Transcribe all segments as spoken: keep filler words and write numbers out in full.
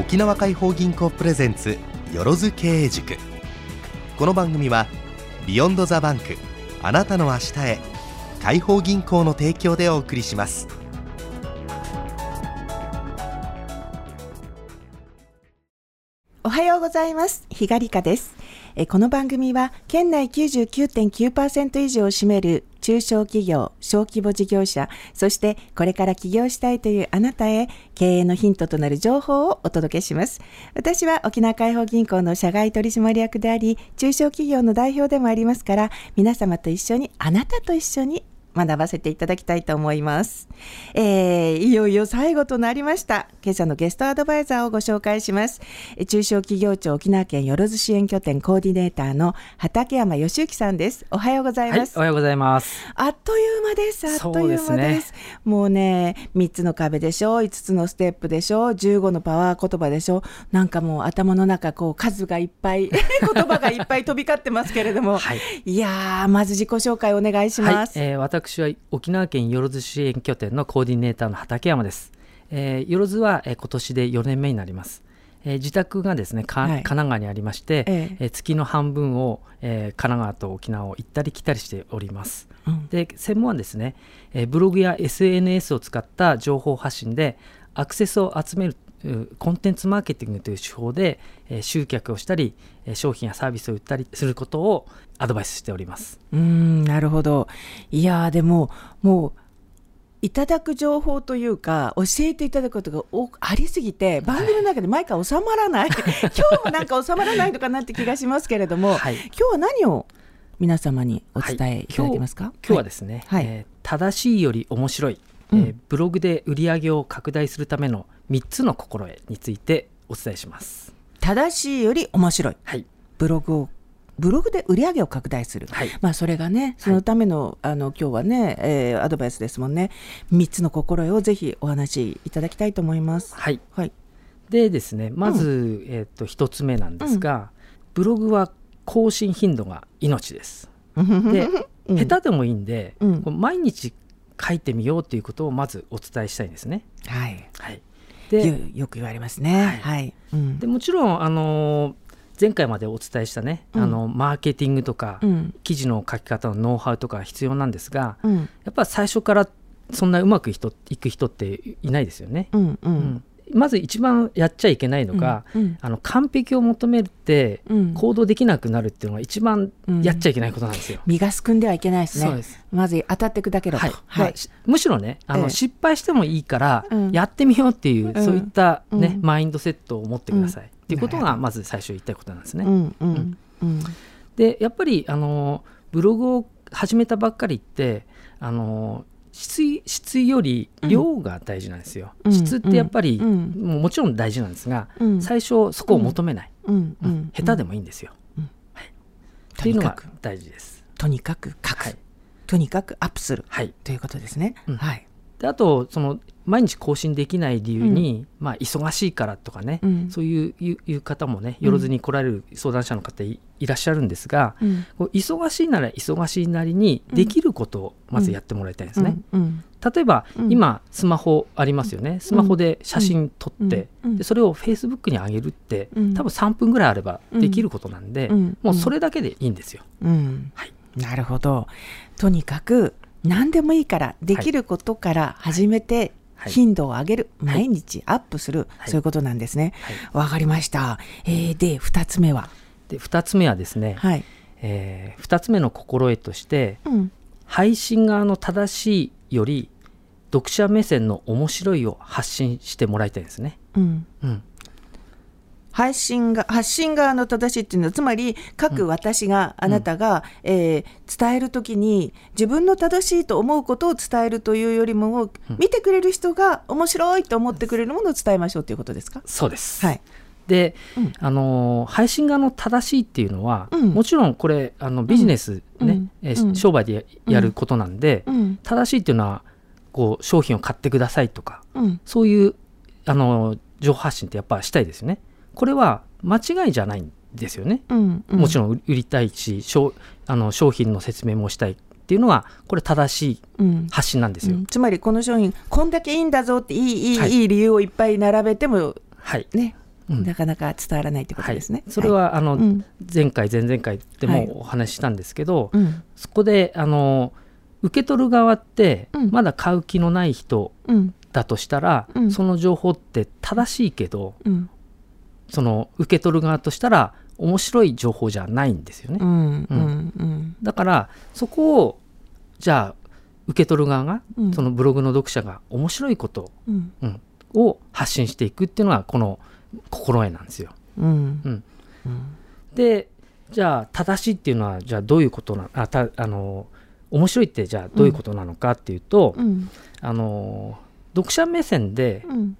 沖縄解放銀行プレゼンツよろず経営塾。この番組はビヨンドザバンク、あなたの明日へ、解放銀行の提供でお送りします。 おはようございます。ひがりかです。えこの番組は県内 きゅうじゅうきゅうてんきゅうパーセント 以上を占める中小企業、小規模事業者、そしてこれから起業したいというあなたへ経営のヒントとなる情報をお届けします。私は沖縄解放銀行の社外取締役であり、中小企業の代表でもありますから、皆様と一緒に、あなたと一緒に学ばせていただきたいと思います。えー、いよいよ最後となりました。今朝のゲストアドバイザーをご紹介します。中小企業庁沖縄県よろず支援拠点コーディネーターの畠山義之さんです。おはようございます。 はい、おはようございます。 あっという間です。あっという間です。そうですね、もうね、みっつの壁でしょ、いつつのステップでしょ、じゅうごのパワー言葉でしょ。なんかもう頭の中こう数がいっぱい言葉がいっぱい飛び交ってますけれども、はい、いやー、まず自己紹介お願いします。 はい、えー、私私は沖縄県よろず支援拠点のコーディネーターの畠山です。えー、よろずは、えー、今年でよねんめになります。えー、自宅がですね、かはい、神奈川にありまして、えーえー、月の半分を、えー、神奈川と沖縄を行ったり来たりしております。うん、で専門はですね、えー、ブログや エスエヌエス を使った情報発信でアクセスを集めるコンテンツマーケティングという手法で、えー、集客をしたり、えー、商品やサービスを売ったりすることをアドバイスしております。 うーん、なるほど。いやでももういただく情報というか教えていただくことがありすぎて、番組の中で毎回収まらない今日もなんか収まらないのかなって気がしますけれども、はい、今日は何を皆様にお伝えいただけますか？はい、 今, 今日はですね、はい、えー、正しいより面白い、うん、えー、ブログで売り上げを拡大するためのみっつの心得についてお伝えします。 正しいより面白い、はい、ブログをブログで売り上げを拡大する、はい、まあ、それがね、そのための、はい、あの今日はね、えー、アドバイスですもんね。みっつの心得をぜひお話しいただきたいと思います。はい、はい、 でですね、まず、うん、えー、とひとつめなんですが、うん、ブログは更新頻度が命です。で、うん、下手でもいいんで、うん、毎日書いてみようということをまずお伝えしたいんですね。はい、はい、で よ, よく言われますね。はいはい、うん、でもちろんあのー前回までお伝えしたね、うん、あのマーケティングとか、うん、記事の書き方のノウハウとか必要なんですが、うん、やっぱり最初からそんなうまくいく人っていないですよね。うんうんうん、まず一番やっちゃいけないのが、うんうん、あの完璧を求めて行動できなくなるっていうのが一番やっちゃいけないことなんですよ。 うん、身がすくんではいけないですね。そうです。まず当たっていくだけだと、はいはい、 むしろね、あの、ええ、失敗してもいいからやってみようっていう、うん、そういった、ね、うん、マインドセットを持ってください、うん、っていうことがまず最初言いたいことなんですね。うんうんうん、でやっぱりあのブログを始めたばっかりってあの質, 質より量が大事なんですよ。うん、質ってやっぱり、うん、も, もちろん大事なんですが、うん、最初そこを求めない、うんうん、下手でもいいんですよ。うんはい、っていうのが大事です。 とにかく書く、はい、とにかくアップする、はい、ということですね。うんはい、 であとその毎日更新できない理由に、うんまあ、忙しいからとかね、うん、そういう、いう方もねよろずに来られる相談者の方 い, いらっしゃるんですが、うん、こう忙しいなら忙しいなりにできることをまずやってもらいたいんですね。うんうんうん、例えば、うん、今スマホありますよね。スマホで写真撮って、うん、でそれを Facebook に上げるって、うん、多分さんぷんぐらいあればできることなんで、うん、もうそれだけでいいんですよ。うんはい、なるほど。とにかく何でもいいからできることから始めて、はい頻度を上げる、はい、毎日アップする、はい、そういうことなんですね。わ、はい、かりました。えー、でふたつめはでふたつめはですね、はいえー、ふたつめの心得として、うん、配信側の正しいより読者目線の面白いを発信してもらいたいんですね。うんうん配信が発信側の正しいっていうのはつまり各私が、うん、あなたが、えー、伝えるときに自分の正しいと思うことを伝えるというよりも、うん、見てくれる人が面白いと思ってくれるものを伝えましょうということですか？ そうです、はい、で、うんあのー、配信側の正しいっていうのは、うん、もちろんこれあのビジネス、ねうんえーうん、商売で や, やることなんで、うん、正しいっていうのはこう商品を買ってくださいとか、うん、そういうあの情報発信ってやっぱしたいですよね。これは間違いじゃないんですよね、うんうん、もちろん売りたいし商あの商品の説明もしたいっていうのはこれ正しい発信なんですよ、うんうん、 つまりこの商品こんだけいいんだぞっていいいい、はい、いい理由をいっぱい並べても、はいね、 うん、 なかなか伝わらないってことですね、 はい、それはあの、 うん、 前回前々回でもお話ししたんですけど、 はい、うん、 そこであの受け取る側ってまだ買う気のない人だとしたら、うん、その情報って正しいけど、うん、その受け取る側としたら面白い情報じゃないんですよね、うんうんうん、だからそこをじゃあ受け取る側が、うん、そのブログの読者が面白いこと、うんうん、を発信していくっていうのがこの心得なんですよ、うんうんうん、でじゃあ正しいっていうのはじゃあどういうことなあたあの面白いってじゃあどういうことなのかっていうと、うん、あの読者目線で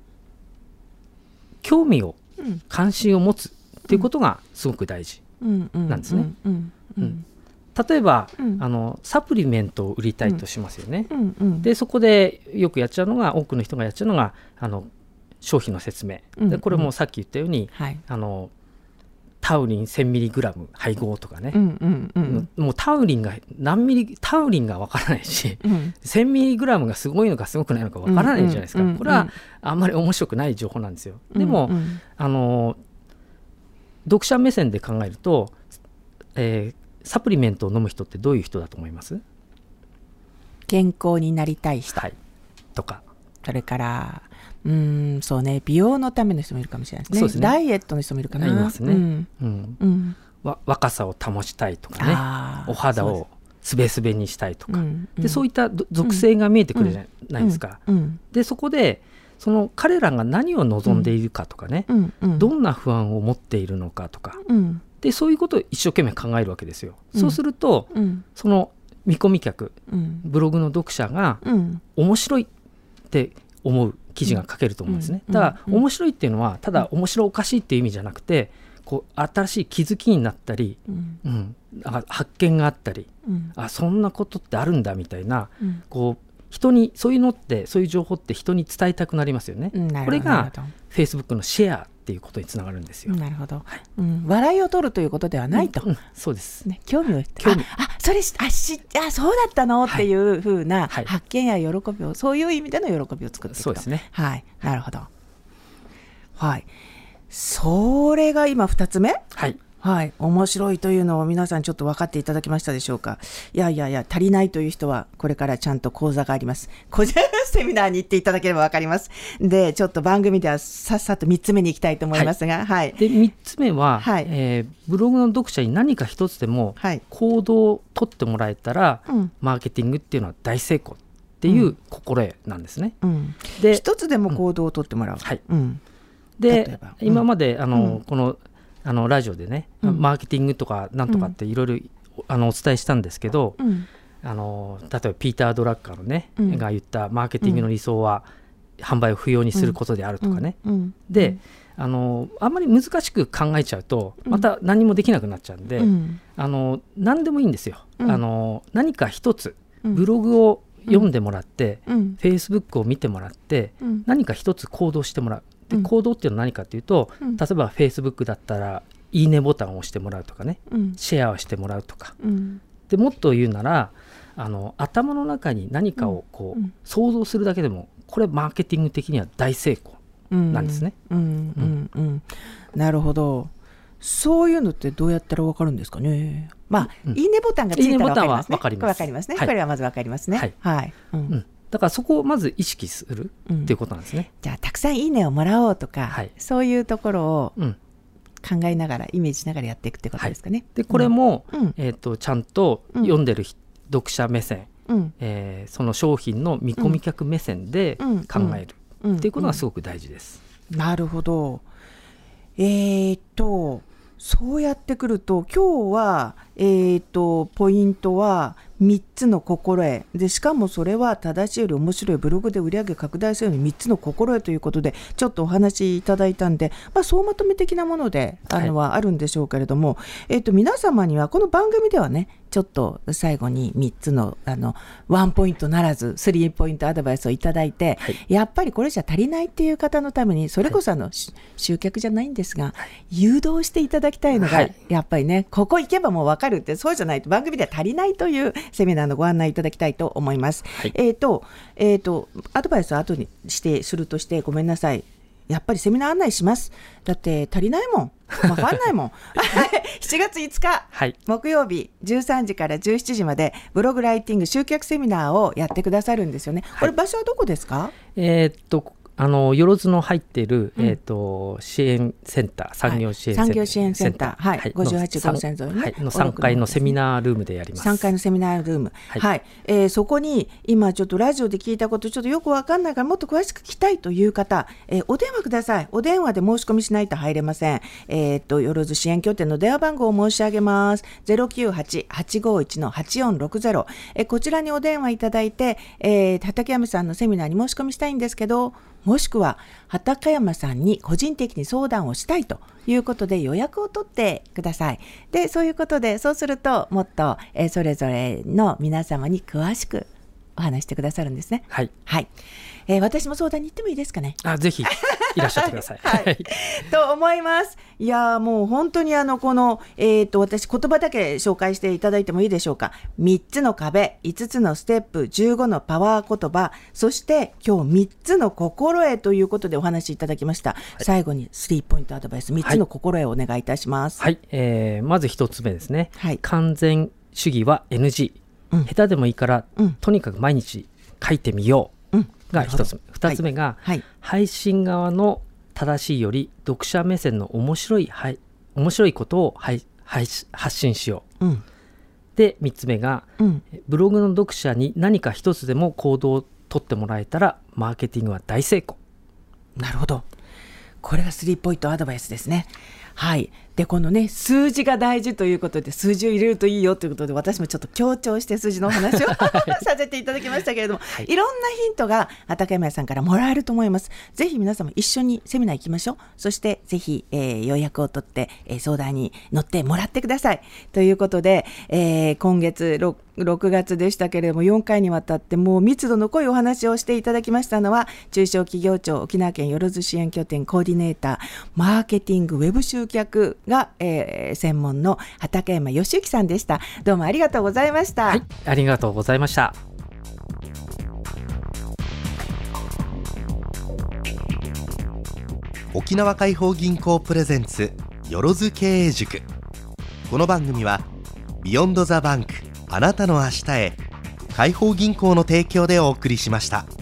興味を、うん、関心を持つっていうことがすごく大事なんですね。例えば、うん、あのサプリメントを売りたいとしますよね、うんうん、でそこでよくやっちゃうのが多くの人がやっちゃうのがあの商品の説明、うんうん、でこれもさっき言ったように、はい、あのタウリン せんミリグラム 配合とかね、うんうんうん、もうタウリンが何ミリタウリンがわからないし、うん、せんミリグラム がすごいのかすごくないのかわからないじゃないですか、うんうんうんうん、これはあんまり面白くない情報なんですよ、うんうん、でもあの読者目線で考えると、えーサプリメントを飲む人ってどういう人だと思います？ 健康になりたい人、はい、 とかそれからうーんそうね美容のための人もいるかもしれないですね。そうですね、ダイエットの人もいるかな。 いますね、うんうんうん、わ若さを保ちたいとかね、お肌をすべすべにしたいとか、うんうん、でそういった属性が見えてくるじゃないですか、うんうんうん、でそこでその彼らが何を望んでいるかとかね、うんうん、どんな不安を持っているのかとか、うんでそういうことを一生懸命考えるわけですよ、うん、そうすると、うん、その見込み客、うん、ブログの読者が、うん、面白いって思う記事が書けると思うんですね、うん、ただ、うん、面白いっていうのはただ面白おかしいっていう意味じゃなくてこう新しい気づきになったり、うんうん、発見があったり、うん、あそんなことってあるんだみたいな、うん、こう人にそういうのってそういう情報って人に伝えたくなりますよね、うん、これが Facebook のシェアっていうことにつながるんですよ。 なるほど、はいうん、笑いを取るということではないと、うんうん、 そうです、 ね、興味を興味 あ, あそれあしあそうだったの、はい、っていうふうな発見や喜びを、はい、そういう意味での喜びを作っていくと。 そうですね、 はい、なるほど、はい、それが今ふたつめ、 はいはい、面白いというのを皆さんちょっと分かっていただけましたでしょうか。いやいやいや足りないという人はこれからちゃんと講座があります。講座セミナーに行っていただければ分かります。でちょっと番組ではさっさとみっつめに行きたいと思いますが、はいはい、 でみっつめは、はいえー、ブログの読者に何か一つでも行動を取ってもらえたら、はい、マーケティングっていうのは大成功っていう心得なんですね、うん、 で一つでも行動を取ってもらう、うんはいうん、 で今まであの、うん、このあのラジオでね、うん、マーケティングとかなんとかっていろいろお伝えしたんですけど、うん、あの例えばピーター・ドラッカーのね、うん、が言ったマーケティングの理想は、うん、販売を不要にすることであるとかね、うんうん、であのあんまり難しく考えちゃうとまた何もできなくなっちゃうんで、うん、あの何でもいいんですよ、うん、あの何か一つブログを読んでもらって、うん、Facebook を見てもらって、うん、何か一つ行動してもらう。で行動っていうのは何かっていうと、うん、例えば Facebook だったらいいねボタンを押してもらうとかね、うん、シェアをしてもらうとか、うん、でもっと言うならあの頭の中に何かをこう、うん、想像するだけでもこれマーケティング的には大成功なんですね、うんうんうんうん、 なるほど。そういうのってどうやったら分かるんですかね。まあ、うん、いいねボタンがついたら分かりますね。これ分かりますね、はい、これはまず分かりますね。はい、はいうんうんだからそこをまず意識するっていうことなんですね、 うん、じゃあたくさんいいねをもらおうとか、はい、そういうところを考えながら、うん、イメージしながらやっていくってことですかね、はい、 でこれも、うんえー、とちゃんと読んでる、うん、読者目線、うんえー、その商品の見込み客目線で考えるっていうことがすごく大事です、 うんうんうん、なるほど。えーとそうやってくると今日は、えーとポイントはみっつの心得で、しかもそれは正しいより面白いブログで売上拡大するようにみっつの心得ということでちょっとお話いただいたんで、まあ、総まとめ的なものであのはあるんでしょうけれども、はいえーと皆様にはこの番組ではねちょっと最後にみっつのあのワンポイントならずスリーポイントアドバイスをいただいて、はい、やっぱりこれじゃ足りないっていう方のためにそれこそあの、はい、集客じゃないんですが、はい、誘導していただきたいのが、はい、やっぱりねここ行けばもう分かるって、そうじゃないと番組では足りないというセミナーのご案内いただきたいと思います、はい、えーとえーとアドバイスを後にしてするとしてごめんなさい、 やっぱりセミナー案内します。だって足りないもん、わかんないもんしちがついつか、はい、木曜日じゅうさんじからじゅうしちじまでブログライティング集客セミナーをやってくださるんですよね。これ場所はどこですか？はい、えー、っとあのよろずの入っている、うん、えー、と支援センター、産業支援センター、はい、産業支援センター、はいはい、ごじゅうはち号線沿い、ね、はい、のさんがいのセミナールームでやります。 さんがいのセミナールーム、はいはい、えー、そこに今ちょっとラジオで聞いたことちょっとよくわかんないからもっと詳しく聞きたいという方、えー、お電話ください。お電話で申し込みしないと入れません。えー、とよろず支援拠点の電話番号を申し上げます。 ゼロきゅうはち はちごいち はちよんろくゼロ、えー、こちらにお電話いただいて、えー、畠山さんのセミナーに申し込みしたいんですけど、もしくは畠山さんに個人的に相談をしたいということで予約を取ってください。で、そういうことで、そうするともっと、えー、それぞれの皆様に詳しくお話してくださるんですね。 はい、 はい、えー、私も相談に行ってもいいですかね。 あ、ぜひいらっしゃってください、 はい、と思います。いやもう本当にあのこの、えー、と私言葉だけ紹介していただいてもいいでしょうか。みっつの壁、いつつのステップ、じゅうごのパワー言葉、そして今日みっつの心得ということでお話しいただきました、はい、最後にスリーポイントアドバイスみっつの心得をお願いいたします。 はい、はい、えー、まずひとつめですね、はい、完全主義は エヌジー、うん、下手でもいいから、うん、とにかく毎日書いてみよう、うん、がひとつめ。ふたつめが、はいはい、配信側の正しいより読者目線の面白い、はい、面白いことを、はいはい、発信しよう、うん、でみっつめが、うん、ブログの読者に何か一つでも行動を取ってもらえたらマーケティングは大成功。 なるほど、これがスリーポイントアドバイスですね。はい、でこのね数字が大事ということで数字を入れるといいよということで私もちょっと強調して数字のお話をさせていただきましたけれども、はい、いろんなヒントが畠山さんからもらえると思います。ぜひ皆様一緒にセミナー行きましょう。そしてぜひ、えー、予約を取って、えー、相談に乗ってもらってくださいということで、えー、今月 6, ろくがつでしたけれどもよんかいにわたってもう密度の濃いお話をしていただきましたのは中小企業庁沖縄県よろず支援拠点コーディネーターマーケティングウェブ集客が、えー、専門の畠山義之さんでした。どうもありがとうございました。 はい、ありがとうございました。 沖縄解放銀行プレゼンツよろず経営塾。この番組はビヨンドザバンクあなたの明日へ解放銀行の提供でお送りしました。